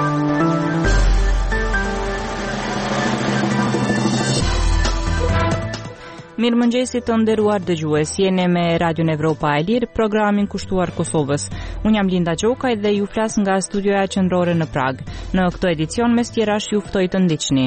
Mirëmëngjesi të nderuar dëgjues, jeni me Radio Evropa e Lirë, programin kushtuar Kosovës. Unë jam Linda Gjokaj dhe ju flas nga studioja qendrore në Prag. Në këtë edicion mes tjerash ju ftoj të ndiqni.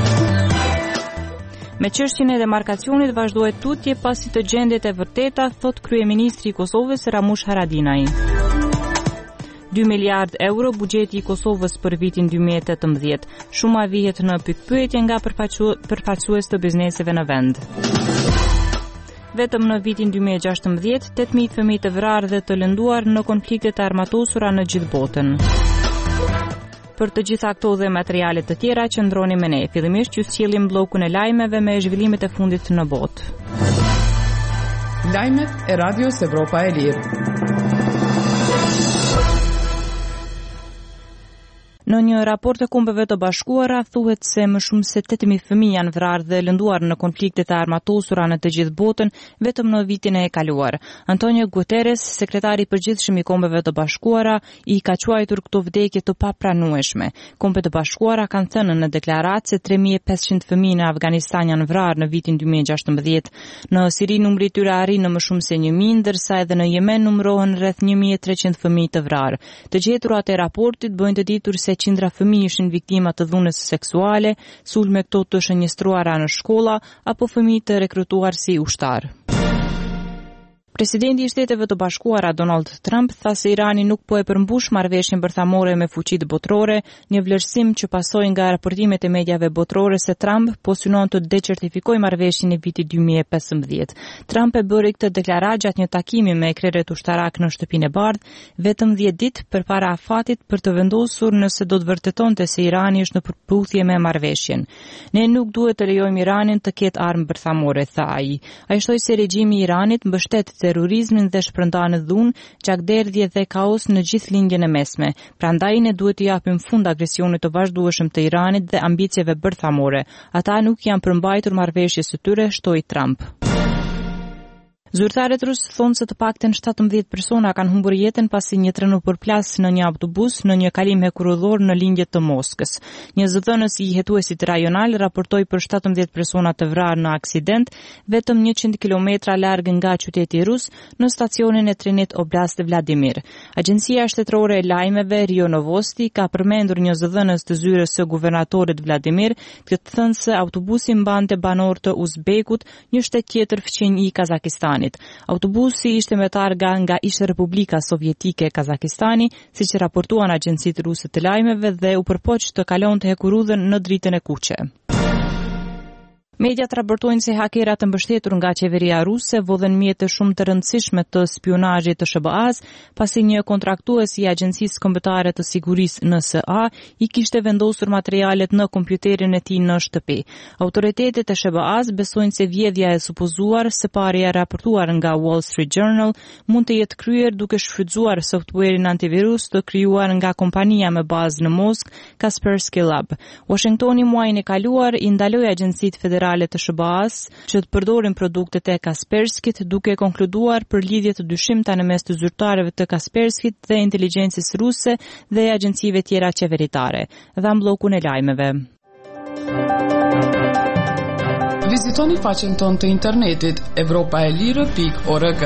Me çështjen e demarkacionit vazhdohet tutje pasi të gjendjet e vërteta, thot kryeministri i Kosovës Ramush Haradinaj. 2 miliard euro buxheti i Kosovës për vitin 2018. Shuma vihet në pikpyetje nga përfaqësues të bizneseve në vend. Vetëm në vitin 2016, 8.000 fëmijë të vrarë dhe të lënduar në konfliktet e armatosura në gjithë botën. Për të gjitha këto dhe materiale të tjera, qëndroni me ne. Fillimisht ju sjellim bllokun e lajmeve me zhvillimet e fundit në botë. Lajmet e Radios Evropa e Lirë. Në një raport të Kombeve të Bashkuara thuhet se më shumë se 8.000 fëmijë janë vrarë dhe lënduar në konfliktet e armatosura në të gjithë botën vetëm në vitin e kaluar. Antonio Guterres, sekretari i përgjithshëm i Kombeve të Bashkuara, i ka quajtur këto vdekje të papranueshme. Kombet e Bashkuara kanë thënë në deklaratë se 3.500 fëmijë në Afganistan janë vrarë në vitin 2016. Në Siri numri i tyre arrin në më shumë se 1.000, ndërsa edhe në Yemen numërohen rreth 1.300 fëmijë të vrarë. Të gjeturat e raportit bëjnë të ditur se qindra fëmijë ishin viktima të dhunës seksuale, sulme këto të shënjestruara në shkolla apo fëmijë të rekrutuar si ushtar. Presidenti i Shteteve të Bashkuara Donald Trump tha se Irani nuk po e përmbush marrëveshjen bërthamore me fuqitë botërore, një vlerësim që pasoi nga raportimet e mediave botërore se Trump po synon të decertifikojë marrëveshjen e vitit 2015. Trump e bëri këtë deklaratë gjatë një takimi me krerët ushtarak në Shtëpinë e Bardhë, vetëm 10 ditë përpara afatit për të vendosur nëse do të vërtetonte se Irani është në përputhje me marrëveshjen. Ne nuk duhet të lejojmë Iranin të ketë armë bërthamore, tha ai. Ai shtoi se regjimi i Iranit mbështet terrorizmin dhe shpërndan dhunë, gjakderdhje dhe kaos në gjithë lindjen e mesme. Prandaj ne duhet të japim fund agresionit të vazhdueshëm të Iranit dhe ambicieve bërthamore. Ata nuk janë përmbajtur marrëveshjes së tyre, shtoi Trump. Zyrtarët rusë thonë se të paktën 17 persona kanë humbur jetën pasi një tren u përplas në një autobus në një kalim hekurudhor në lindjet të Moskës. Një zëdhënës i hetuesit rajonal raportoi për 17 persona të vrarë në aksident vetëm 100 kilometra larg nga qyteti rus në stacionin e trenit Oblast Vladimir. Agjencia shtetërore e lajmeve Rio Novosti ka përmendur një zëdhënës të zyrës së guvernatorit Vladimir të thënë se autobusi mbante banor të Uzbekut, një shtet tjetër fqinj i Kazakistanit. Autobusi ishte me targa nga Ish Republika Sovjetike e Kazakistani, siç raportuan agjencitë ruse të lajmeve dhe u përpoq të kalonte hekurudhën në dritën e kuqe. Mediat raportojnë se hakerat të mbështetur nga qeveria ruse vodhen mjete shumë të rëndësishme të spionazhit të SBA-s, pasi një kontraktues i Agjencisë Kombëtare të Sigurisë NSA i kishte vendosur materialet në kompjuterin e tij në shtëpi. Autoritetet e SBA-s besojnë se vjedhja e supozuar, së pari e raportuar nga Wall Street Journal, mund të jetë kryer duke shfrytzuar softwarein antivirus të krijuar nga kompania me bazë në Moskë, Kaspersky Lab. Washingtoni muajin e kaluar i ndaloi agjencitë federale të SBA-s që të përdorin produktet e Kasperskit, duke konkluduar për lidhje të dyshimta në mes të zyrtarëve të Kasperskit dhe inteligjencës ruse dhe agjencive tjera qeveritare. Dha bllokun e lajmeve. Vizitoni faqen tonë të internetit europaelire.org.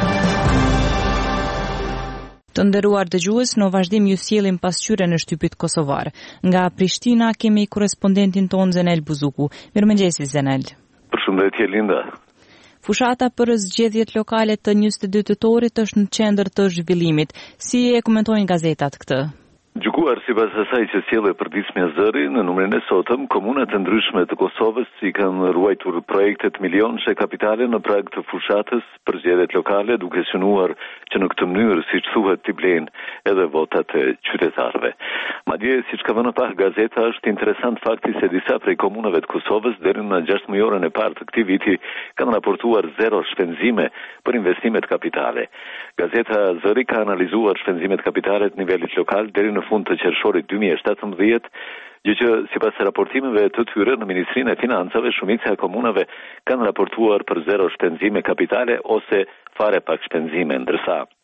Të nderuar dëgjues, në vazhdim ju sjellim pasqyre në shtypit kosovar. Nga Prishtina kemi korrespondentin ton Zenel Buzuku. Mirëmëngjesi Zenel. Përshëndetje Linda. Fushata për zgjedhjet lokale të 22 tetorit është në qendër të zhvillimit. Si e komentojnë gazetat këtë? Gjykuar sipas asaj që sjellë përditshmja zëri, në numrin e sotëm, komunat të ndryshme të Kosovës i kanë ruajtur projektet milionëshe kapitale në prag të fushatës për zgjedhjet lokale, duke synuar që në këtë mënyrë, siç thuhet, t'i blejnë edhe votat e qytetarëve. Madje, siç ka vënë pak gazeta, është interesant fakti se disa prej komunave të Kosovës deri në 6 mujorën e parë të këtij viti kanë raportuar zero shpenzime për investimet kapitale. Gazeta Zëri ka analizuar shpenzimet kapitale të nivelit lokal deri në fund të qershorit 2017, gjë që sipas raportimeve të tyre në Ministrinë e Financave, shumica e komunave kanë raportuar për zero shpenzime kapitale ose fare pak shpenzime, ndërsa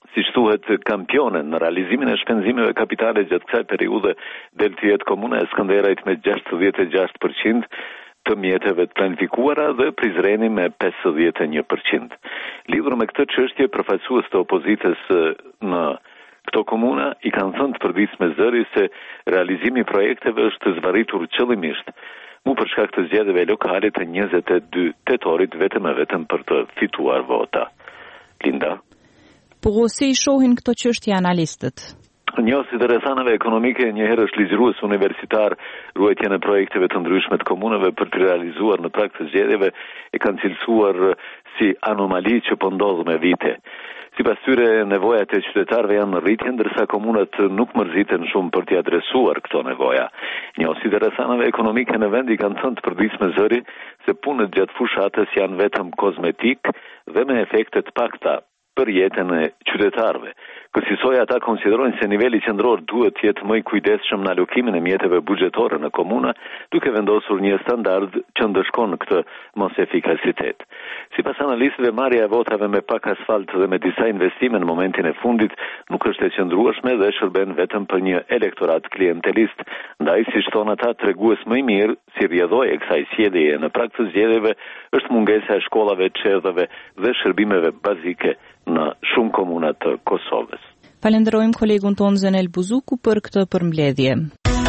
si thuhet kampione në realizimin e shpenzimeve kapitale gjatë kësaj periudhe del të jetë komuna e Skënderajt me 66% të mjeteve të planifikuara dhe Prizreni me 51%. Lidhur me këtë çështje, përfaqësues të opozitës në këto komuna i kanë thënë të përditshme zëri se realizimi i projekteve është zvarritur qëllimisht për shkak të zgjedhjeve lokale të 22 tetorit vetëm për të fituar vota. Linda? Po si i shohin këto çështje analistët? Njohësit e rrethanave ekonomike njëherë është ligjërues universitar ruajtjen e projekteve të ndryshme të komunave për të realizuar në prag të zgjedhjeve e kanë cilësuar si anomali që po ndodh me vite. Sipas tyre, nevojat e qytetarëve janë në rritje, ndërsa komunat nuk mërziten shumë për t'i adresuar këto nevoja. Njohësit e rrethanave ekonomike në vend i kanë thënë të përditshme zëri se punët gjatë fushatës janë vetëm kozmetik dhe me efekte të pakta për jetën e qytetarëve. Kësaj ata konsiderojnë se niveli qendror duhet të jetë më i kujdesshëm në alokimin e mjeteve buxhetore në komuna, duke vendosur një standard që ndëshkon këtë mos efikasitet. Sipas analistëve, marrja e votave me pak asfalt dhe me disa investime në momentin e fundit nuk është e qëndrueshme dhe shërben vetëm për një elektorat klientelist, ndaj siç thonë ata, tregues më i mirë si rrjedhoi e kësaj sjelljeje në prag të zgjedhjeve është mungesa e shkollave, çerdhave dhe shërbimeve bazike në shumë komuna të Kosovës. Falenderojmë kolegun tonë Zenel Buzuku për këtë përmbledhje.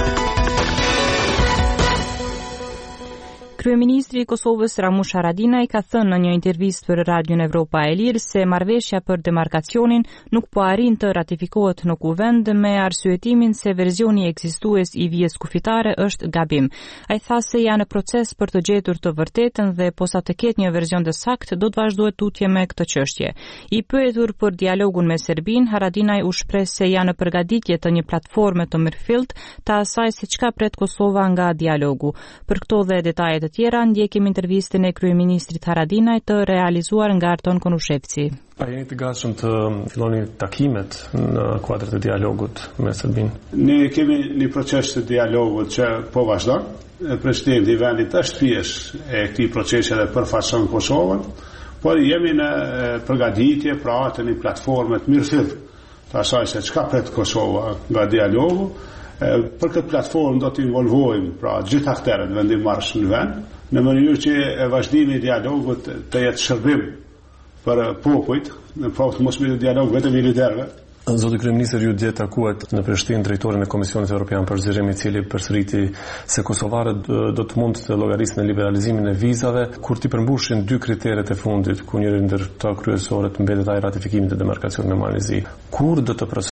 Kryeministri i Kosovës Ramush Haradinaj ka thënë në një intervistë për Radion Evropa e Lirë se marrëveshja për demarkacionin nuk po arrin të ratifikohet në kuvend me arsyetimin se versioni ekzistues i vijës kufitare është gabim. Ai tha se janë në proces për të gjetur të vërtetën dhe posa të ketë një version të saktë do të vazhdohet tutje me këtë çështje. I pyetur për dialogun me Serbinë, Haradinaj u shpreh se janë në përgatitje të një platforme të mirëfillt të asaj se çka pret Kosova nga dialogu. Për këto dhe detajet të tjera ndjekim intervistën e kryeministrit Haradinaj të realizuar nga Arton Konushevci. A jeni të gatshëm të filloni takimet në kuadër të dialogut me Serbinë? Ne kemi një proces të dialogut që po vazhdon. Presidenti i vendit është pjesë e këtij procesi dhe përfaqëson Kosovën, por jemi në përgatitje pra të një platforme të mirëfillt të asaj se çka pret Kosova nga dialogu. Për këtë platformë do të involvojmë pra gjithë aktorët vendimmarrës në vend, në mënyrë që vazhdimi i dialogut të jetë shërbim për popujt, në fakt mos me dialog vetëm i liderëve. Zoti kryeministër, ju dje takuat në Prishtinë drejtorin e Komisionit Evropian për zgjerim, i cili përsëriti se kosovarët do të mund të llogarisnin liberalizimin e vizave kur ti përmbushin dy kriteret e fundit, ku njëri ndër to kryesorët mbetet ai ratifikimi të demarkacionit me Malizi. Kur do të